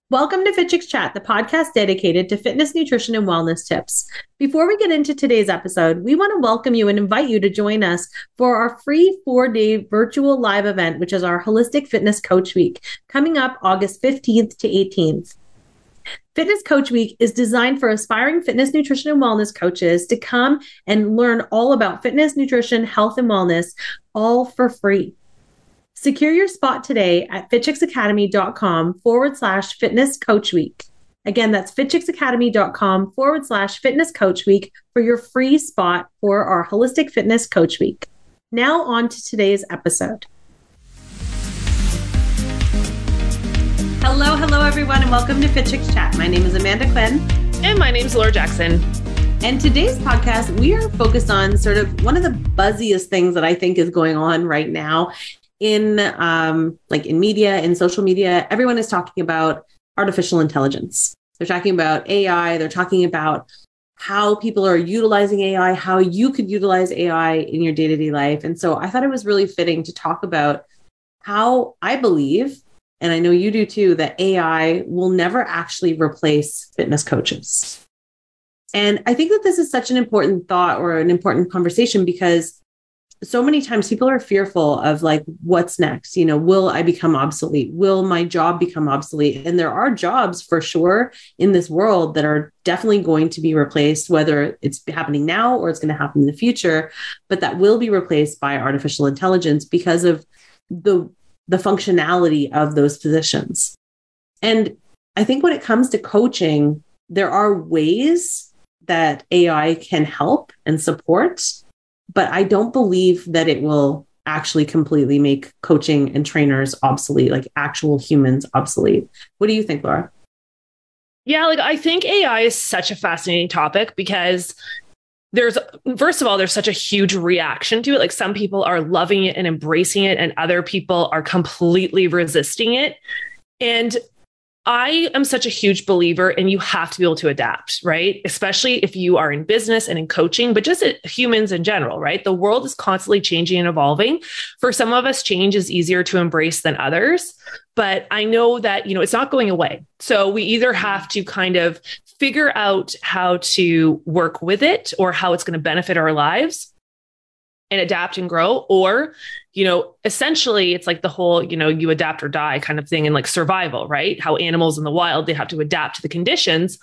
Welcome to Fit Chicks Chat, the podcast dedicated to fitness, nutrition, and wellness tips. Before we get into today's episode, we want to welcome you and invite you to join us for our free 4-day virtual live event, which is our Holistic Fitness Coach Week, coming up August 15th to 18th. Fitness Coach Week is designed for aspiring fitness, nutrition, and wellness coaches to come and learn all about fitness, nutrition, health, and wellness, all for free. Secure your spot today at fitchicksacademy.com/fitness coach week. Again, that's fitchicksacademy.com/fitness coach week for your free spot for our Holistic Fitness Coach Week. Now on to today's episode. Hello, everyone, and welcome to Fit Chicks Chat. My name is Amanda Quinn. And my name is Laura Jackson. And today's podcast, we are focused on sort of one of the buzziest things that I think is going on right now in media, in social media. Everyone is talking about artificial intelligence. They're talking about AI. They're talking about how people are utilizing AI, how you could utilize AI in your day-to-day life. And so I thought it was really fitting to talk about how I believe, and I know you do too, that AI will never actually replace fitness coaches. And I think that this is such an important thought or an important conversation because so many times people are fearful of like, what's next? You know, will I become obsolete? Will my job become obsolete? And there are jobs for sure in this world that are definitely going to be replaced, whether it's happening now or it's going to happen in the future, but that will be replaced by artificial intelligence because of the functionality of those positions. And I think when it comes to coaching, there are ways that AI can help and support, but I don't believe that it will actually completely make coaching and trainers obsolete, like actual humans obsolete. What do you think, Laura? Yeah, I think AI is such a fascinating topic because first of all, there's such a huge reaction to it. Like some people are loving it and embracing it, and other people are completely resisting it. And I am such a huge believer and you have to be able to adapt, right? Especially if you are in business and in coaching, but just humans in general, right? The world is constantly changing and evolving. For some of us, change is easier to embrace than others, but I know that, it's not going away. So we either have to kind of figure out how to work with it or how it's going to benefit our lives and adapt and grow, or essentially it's like the whole, you adapt or die kind of thing in like survival, right? How animals in the wild, they have to adapt to the conditions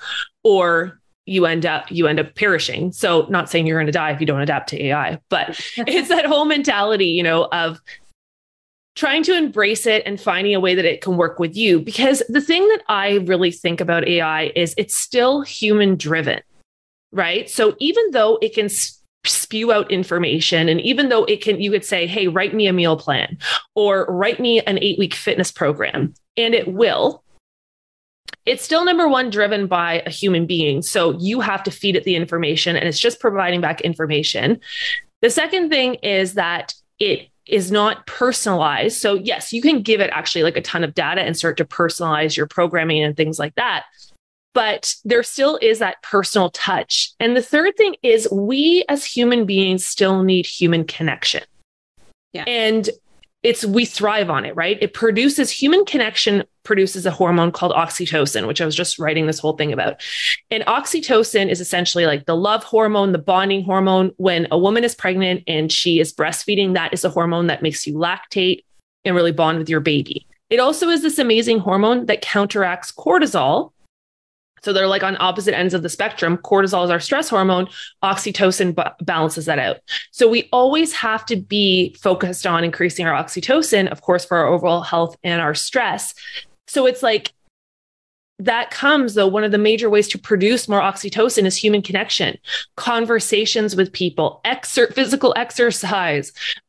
or you end up perishing. So not saying you're going to die if you don't adapt to AI, but it's that whole mentality, of trying to embrace it and finding a way that it can work with you. Because the thing that I really think about AI is it's still human driven, right? So even though it can spew out information, and even though you could say, hey, write me a meal plan or write me an 8-week fitness program, and it will, it's still number one driven by a human being. So you have to feed it the information, and it's just providing back information. The second thing is that it is not personalized. So yes, you can give it actually like a ton of data and start to personalize your programming and things like that. But there still is that personal touch. And the third thing is we as human beings still need human connection. Yeah. And we thrive on it, right? Human connection produces a hormone called oxytocin, which I was just writing this whole thing about. And oxytocin is essentially like the love hormone, the bonding hormone. When a woman is pregnant and she is breastfeeding, that is a hormone that makes you lactate and really bond with your baby. It also is this amazing hormone that counteracts cortisol. So they're like on opposite ends of the spectrum. Cortisol is our stress hormone. Oxytocin balances that out. So we always have to be focused on increasing our oxytocin, of course, for our overall health and our stress. So it's like that comes, though, one of the major ways to produce more oxytocin is human connection, conversations with people, physical exercise,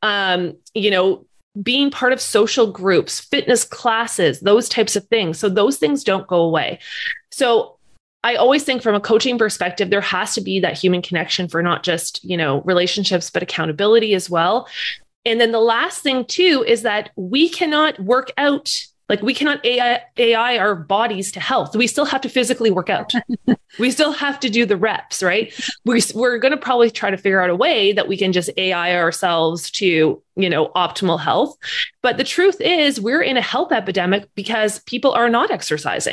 being part of social groups, fitness classes, those types of things. So those things don't go away. So I always think from a coaching perspective, there has to be that human connection for not just, relationships, but accountability as well. And then the last thing too, is that we cannot work out, like we cannot AI our bodies to health. We still have to physically work out. We still have to do the reps, right? We're going to probably try to figure out a way that we can just AI ourselves to, optimal health. But the truth is we're in a health epidemic because people are not exercising.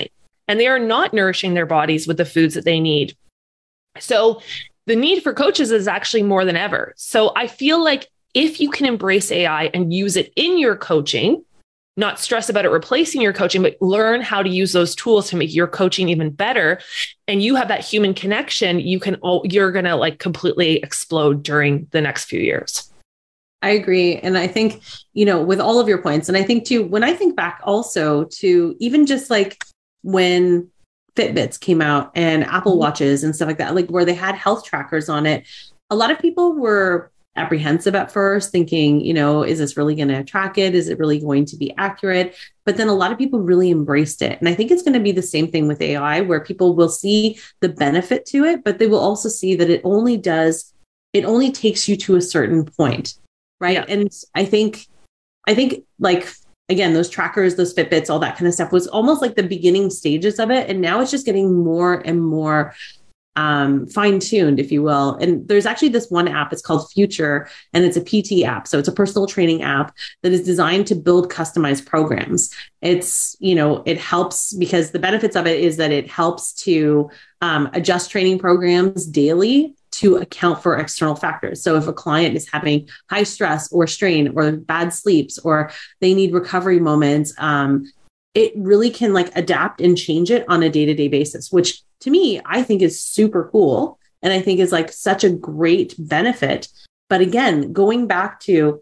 and they are not nourishing their bodies with the foods that they need. So the need for coaches is actually more than ever. So I feel like if you can embrace AI and use it in your coaching, not stress about it replacing your coaching, but learn how to use those tools to make your coaching even better, and you have that human connection, you're going to like completely explode during the next few years. I agree. And I think, with all of your points, and I think too, when I think back also to even just like when Fitbits came out and Apple Watches and stuff like that, like where they had health trackers on it, a lot of people were apprehensive at first, thinking, is this really going to track it? Is it really going to be accurate? But then a lot of people really embraced it. And I think it's going to be the same thing with AI, where people will see the benefit to it, but they will also see that it only takes you to a certain point. Right. Yeah. And I think like, again, those trackers, those Fitbits, all that kind of stuff was almost like the beginning stages of it. And now it's just getting more and more fine-tuned, if you will. And there's actually this one app, it's called Future, and it's a PT app. So it's a personal training app that is designed to build customized programs. It's, it helps, because the benefits of it is that it helps to adjust training programs daily to account for external factors. So if a client is having high stress or strain or bad sleeps, or they need recovery moments, it really can like adapt and change it on a day-to-day basis, which to me, I think is super cool. And I think is like such a great benefit. But again, going back to,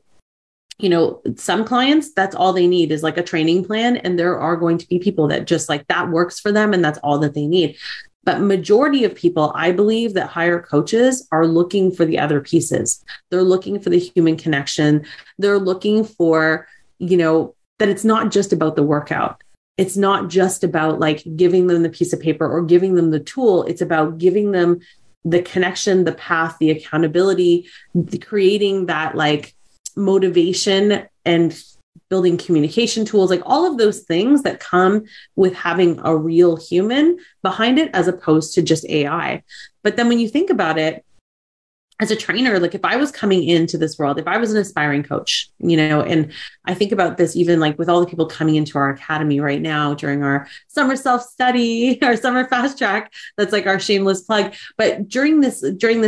some clients, that's all they need is like a training plan. And there are going to be people that just like that works for them, and that's all that they need. But majority of people, I believe, that hire coaches are looking for the other pieces. They're looking for the human connection. They're looking for, that it's not just about the workout. It's not just about like giving them the piece of paper or giving them the tool. It's about giving them the connection, the path, the accountability, creating that like motivation and building communication tools, like all of those things that come with having a real human behind it, as opposed to just AI. But then when you think about it, as a trainer, like if I was coming into this world, if I was an aspiring coach, and I think about this even like with all the people coming into our academy right now during our summer self-study, our summer fast track, that's like our shameless plug. But during this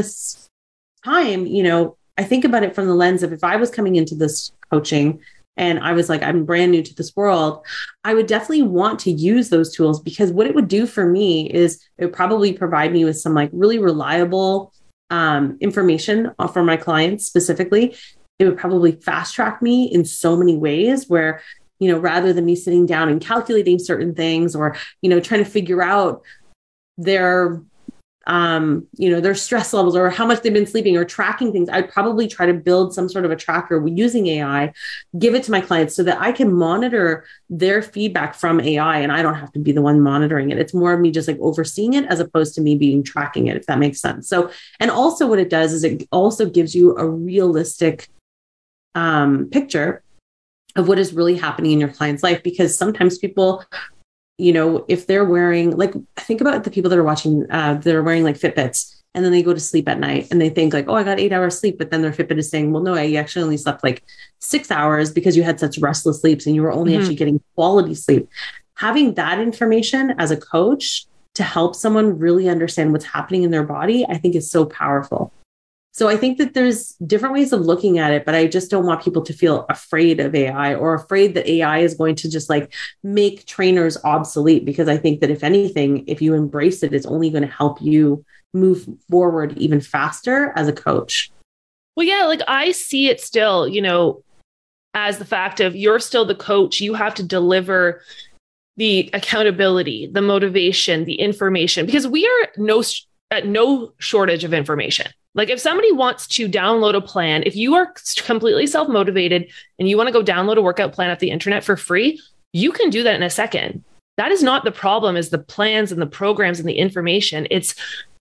time, I think about it from the lens of if I was coming into this coaching and I was like, I'm brand new to this world, I would definitely want to use those tools, because what it would do for me is it would probably provide me with some like really reliable information for my clients specifically. It would probably fast track me in so many ways where, rather than me sitting down and calculating certain things or, trying to figure out their stress levels or how much they've been sleeping or tracking things, I'd probably try to build some sort of a tracker using AI, give it to my clients so that I can monitor their feedback from AI, and I don't have to be the one monitoring it. It's more of me just like overseeing it as opposed to me being tracking it, if that makes sense. So, and also what it does is it also gives you a realistic picture of what is really happening in your client's life, because sometimes people, if they're wearing, like, think about the people that are watching, that are wearing like Fitbits, and then they go to sleep at night and they think like, oh, I got 8 hours sleep. But then their Fitbit is saying, well, no, you actually only slept like 6 hours because you had such restless sleeps and you were only actually getting quality sleep. Having that information as a coach to help someone really understand what's happening in their body, I think is so powerful. So I think that there's different ways of looking at it, but I just don't want people to feel afraid of AI or afraid that AI is going to just like make trainers obsolete, because I think that if anything, if you embrace it, it's only going to help you move forward even faster as a coach. Well, yeah, like I see it still, as the fact of you're still the coach, you have to deliver the accountability, the motivation, the information, because we are at no shortage of information. Like if somebody wants to download a plan, if you are completely self-motivated and you want to go download a workout plan off the internet for free, you can do that in a second. That is not the problem, is the plans and the programs and the information. It's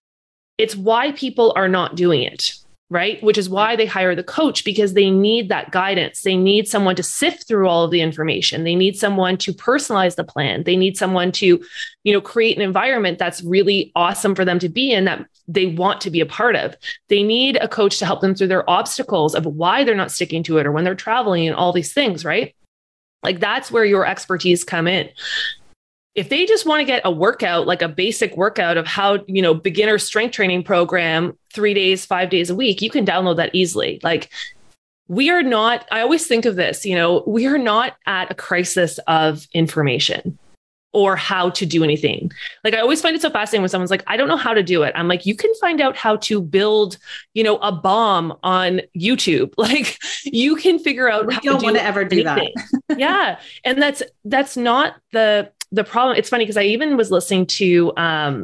why people are not doing it, right? Which is why they hire the coach, because they need that guidance. They need someone to sift through all of the information. They need someone to personalize the plan. They need someone to, create an environment that's really awesome for them to be in, that they want to be a part of. They need a coach to help them through their obstacles of why they're not sticking to it or when they're traveling and all these things, right? Like that's where your expertise come in. if they just want to get a workout, like a basic workout of how, beginner strength training program, 3 days, 5 days a week, you can download that easily. Like, I always think of this, we are not at a crisis of information or how to do anything. Like, I always find it so fascinating when someone's like, I don't know how to do it. I'm like, you can find out how to build, a bomb on YouTube. Like, you can figure out we don't want to ever do anything. That. Yeah. And that's not the problem. It's funny because I even was listening to,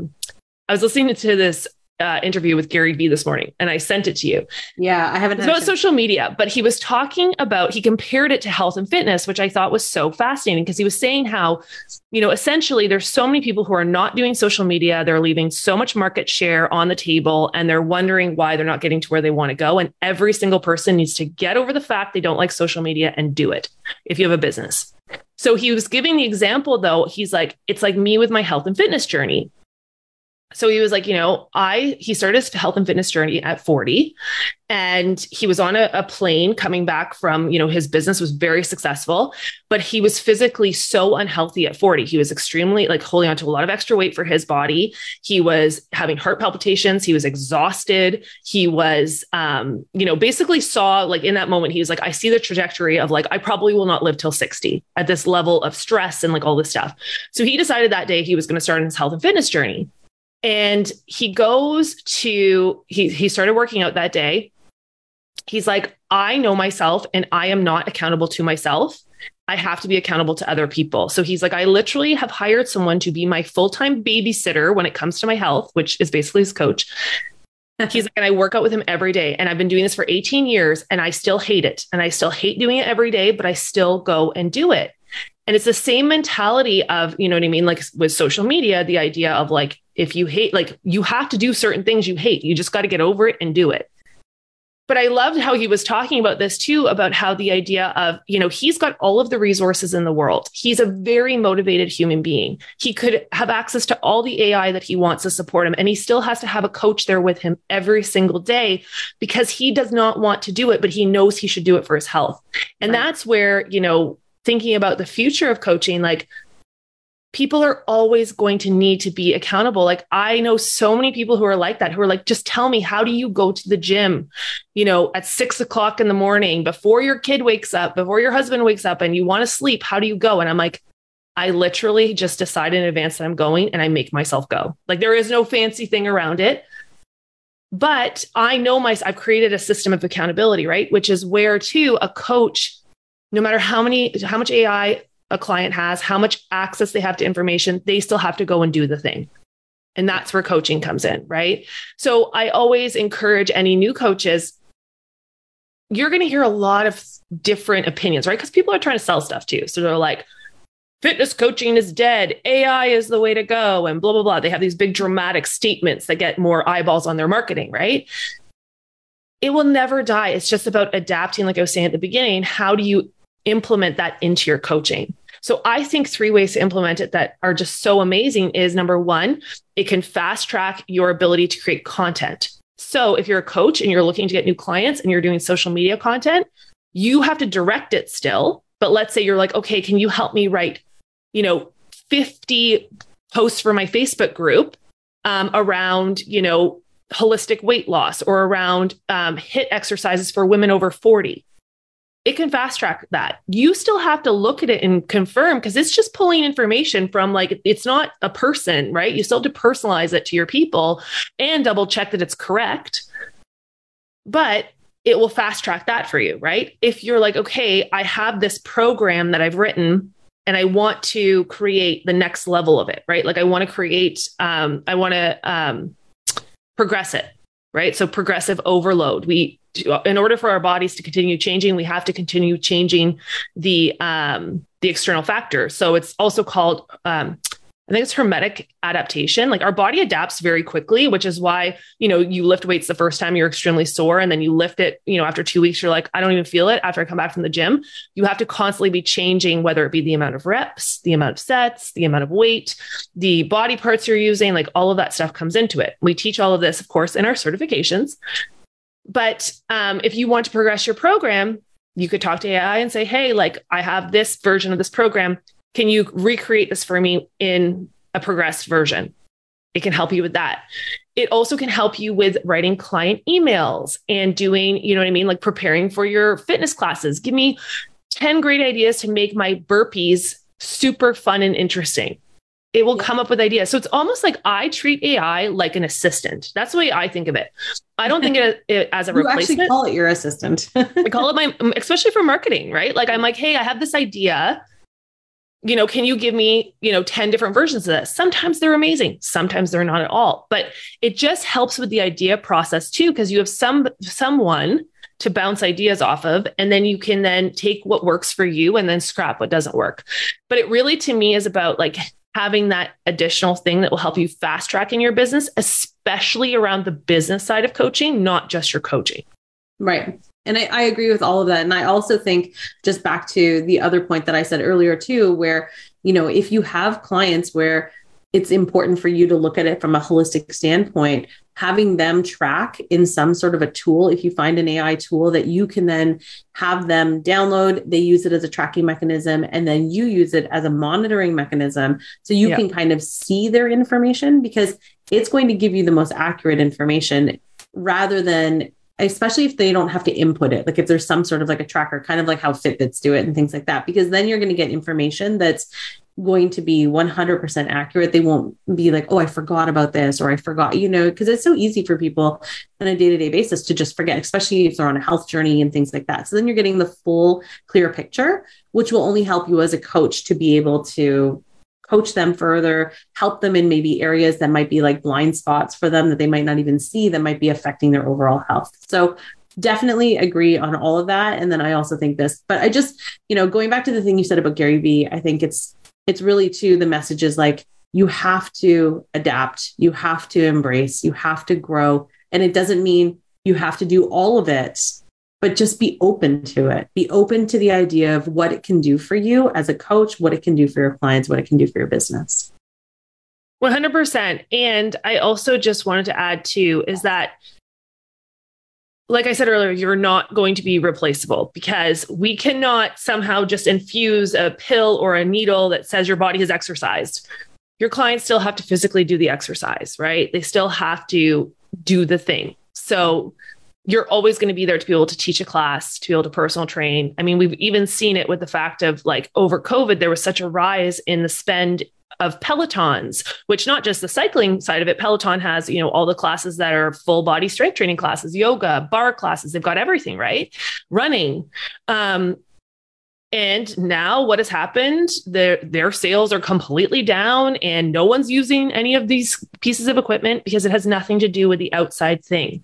this interview with Gary Vee this morning, and I sent it to you. Yeah, I haven't. It's about social media, but he was talking about, he compared it to health and fitness, which I thought was so fascinating because he was saying how, essentially there's so many people who are not doing social media. They're leaving so much market share on the table and they're wondering why they're not getting to where they want to go. And every single person needs to get over the fact they don't like social media and do it if you have a business. So he was giving the example though. He's like, it's like me with my health and fitness journey. So he was like, he started his health and fitness journey at 40, and he was on a plane coming back from, his business was very successful, but he was physically so unhealthy at 40. He was extremely holding on to a lot of extra weight for his body. He was having heart palpitations. He was exhausted. He was, basically saw in that moment, he was like, I see the trajectory of I probably will not live till 60 at this level of stress and all this stuff. So he decided that day he was going to start his health and fitness journey. And he started working out that day. He's like, I know myself and I am not accountable to myself. I have to be accountable to other people. So he's like, I literally have hired someone to be my full-time babysitter when it comes to my health, which is basically his coach. He's like, and I work out with him every day. And I've been doing this for 18 years and I still hate it. And I still hate doing it every day, but I still go and do it. And it's the same mentality of, you know what I mean? Like with social media, the idea of if you hate, you have to do certain things you hate. You just got to get over it and do it. But I loved how he was talking about this too, about how the idea of, he's got all of the resources in the world. He's a very motivated human being. He could have access to all the AI that he wants to support him. And he still has to have a coach there with him every single day because he does not want to do it, but he knows he should do it for his health. And that's where, thinking about the future of coaching, people are always going to need to be accountable. I know so many people who are like that, who are like, just tell me, how do you go to the gym, at 6 o'clock in the morning before your kid wakes up, before your husband wakes up and you want to sleep? How do you go? And I'm like, I literally just decide in advance that I'm going and I make myself go. There is no fancy thing around it. But I know I've created a system of accountability, right? Which is where too, a coach, no matter how much AI a client has, how much access they have to information, they still have to go and do the thing. And that's where coaching comes in, right? So I always encourage any new coaches, you're going to hear a lot of different opinions, right? Because people are trying to sell stuff too. So they're like, fitness coaching is dead. AI is the way to go. And blah, blah, blah. They have these big dramatic statements that get more eyeballs on their marketing, right? It will never die. It's just about adapting. Like I was saying at the beginning, how do you implement that into your coaching? So I think 3 ways to implement it that are just so amazing is, number 1, it can fast track your ability to create content. So if you're a coach and you're looking to get new clients and you're doing social media content, you have to direct it still. But let's say you're like, okay, can you help me write, 50 posts for my Facebook group around, holistic weight loss or around HIIT exercises for women over 40. It can fast track that. You still have to look at it and confirm because it's just pulling information from it's not a person, right? You still have to personalize it to your people and double check that it's correct. But it will fast track that for you, right? If you're like, okay, I have this program that I've written and I want to create the next level of it, right? I want to create, I want to progress it, right? So progressive overload. In order for our bodies to continue changing, we have to continue changing the external factors. So it's also called, I think it's hermetic adaptation. Our body adapts very quickly, which is why, you lift weights the first time you're extremely sore. And then you lift it, after 2 weeks, you're like, I don't even feel it after I come back from the gym. You have to constantly be changing, whether it be the amount of reps, the amount of sets, the amount of weight, the body parts you're using, all of that stuff comes into it. We teach all of this, of course, in our certifications. But if you want to progress your program, you could talk to AI and say, hey, I have this version of this program. Can you recreate this for me in a progressed version? It can help you with that. It also can help you with writing client emails and doing, you know what I mean? Like preparing for your fitness classes. Give me 10 great ideas to make my burpees super fun and interesting. It will come up with ideas. So it's almost like I treat AI like an assistant. That's the way I think of it. I don't think it as a replacement. You actually call it your assistant. I call it especially for marketing, right? Like I'm like, hey, I have this idea. Can you give me, 10 different versions of this? Sometimes they're amazing. Sometimes they're not at all. But it just helps with the idea process too, because you have someone to bounce ideas off of, and then you can then take what works for you and then scrap what doesn't work. But it really, to me, is about like having that additional thing that will help you fast track in your business, especially around the business side of coaching, not just your coaching. Right. And I agree with all of that. And I also think, just back to the other point that I said earlier too, where, if you have clients where it's important for you to look at it from a holistic standpoint, having them track in some sort of a tool, if you find an AI tool that you can then have them download, they use it as a tracking mechanism, and then you use it as a monitoring mechanism. So you can kind of see their information, because it's going to give you the most accurate information, rather than, especially if they don't have to input it. Like if there's some sort of like a tracker, kind of like how Fitbits do it and things like that, because then you're going to get information that's going to be 100% accurate. They won't be like, oh, I forgot about this, or I forgot, because it's so easy for people on a day-to-day basis to just forget, especially if they're on a health journey and things like that. So then you're getting the full clear picture, which will only help you as a coach to be able to coach them further, help them in maybe areas that might be like blind spots for them that they might not even see, that might be affecting their overall health. So definitely agree on all of that. And then I also think this, but I just, going back to the thing you said about Gary Vee, I think it's really too, the message is like, you have to adapt, you have to embrace, you have to grow. And it doesn't mean you have to do all of it, but just be open to it. Be open to the idea of what it can do for you as a coach, what it can do for your clients, what it can do for your business. 100%. And I also just wanted to add too, is that, like I said earlier, you're not going to be replaceable, because we cannot somehow just infuse a pill or a needle that says your body has exercised. Your clients still have to physically do the exercise, right? They still have to do the thing. So you're always going to be there to be able to teach a class, to be able to personal train. I mean, we've even seen it with the fact of like over COVID, there was such a rise in the spend of Pelotons, which not just the cycling side of it. Peloton has, all the classes that are full body strength training classes, yoga, bar classes. They've got everything, right? Running. And now what has happened? Their sales are completely down, and no one's using any of these pieces of equipment because it has nothing to do with the outside thing.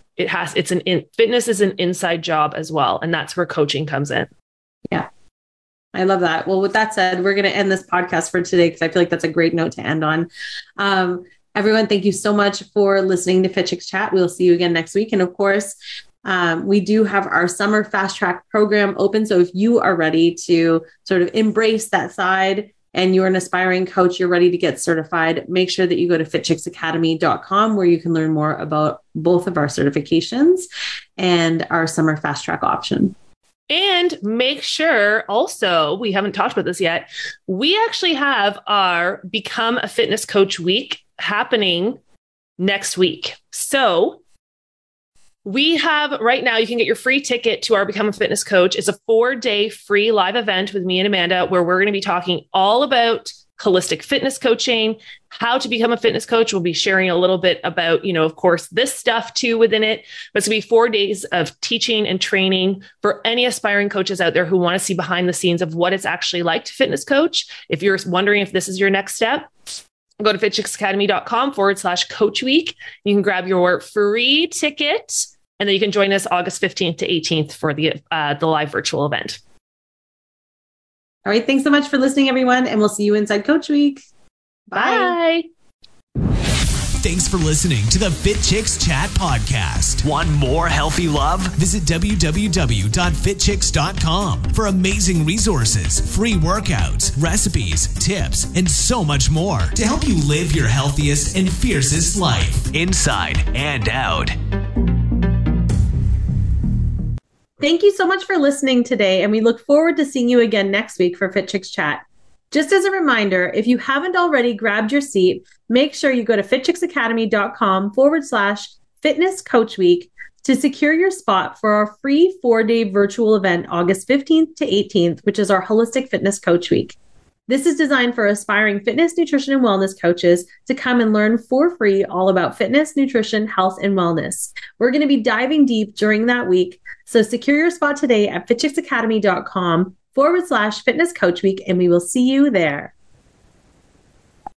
Fitness is an inside job as well. And that's where coaching comes in. Yeah. I love that. Well, with that said, we're going to end this podcast for today, because I feel like that's a great note to end on. Everyone, thank you so much for listening to Fit Chicks Chat. We'll see you again next week. And of course, we do have our summer fast track program open. So if you are ready to sort of embrace that side, and you're an aspiring coach, you're ready to get certified, make sure that you go to fitchicksacademy.com, where you can learn more about both of our certifications and our summer fast track option. And make sure also, we haven't talked about this yet, we actually have our Become a Fitness Coach Week happening next week. So we have right now, you can get your free ticket to our Become a Fitness Coach. It's a 4-day free live event with me and Amanda, where we're going to be talking all about holistic fitness coaching, how to become a fitness coach. We'll be sharing a little bit about, of course, this stuff too within it. But it's going to be 4 days of teaching and training for any aspiring coaches out there who want to see behind the scenes of what it's actually like to fitness coach. If you're wondering if this is your next step, go to fitchicksacademy.com/coach week. You can grab your free ticket, and then you can join us August 15th to 18th for the live virtual event. All right. Thanks so much for listening, everyone. And we'll see you inside Coach Week. Bye. Thanks for listening to the Fit Chicks Chat podcast. Want more healthy love? Visit www.fitchicks.com for amazing resources, free workouts, recipes, tips, and so much more to help you live your healthiest and fiercest life, inside and out. Thank you so much for listening today, and we look forward to seeing you again next week for Fit Chicks Chat. Just as a reminder, if you haven't already grabbed your seat, make sure you go to fitchicksacademy.com/fitness coach week to secure your spot for our free 4-day virtual event, August 15th to 18th, which is our Holistic Fitness Coach Week. This is designed for aspiring fitness, nutrition, and wellness coaches to come and learn for free all about fitness, nutrition, health, and wellness. We're going to be diving deep during that week. So secure your spot today at fitchicksacademy.com/fitness coach week, and we will see you there.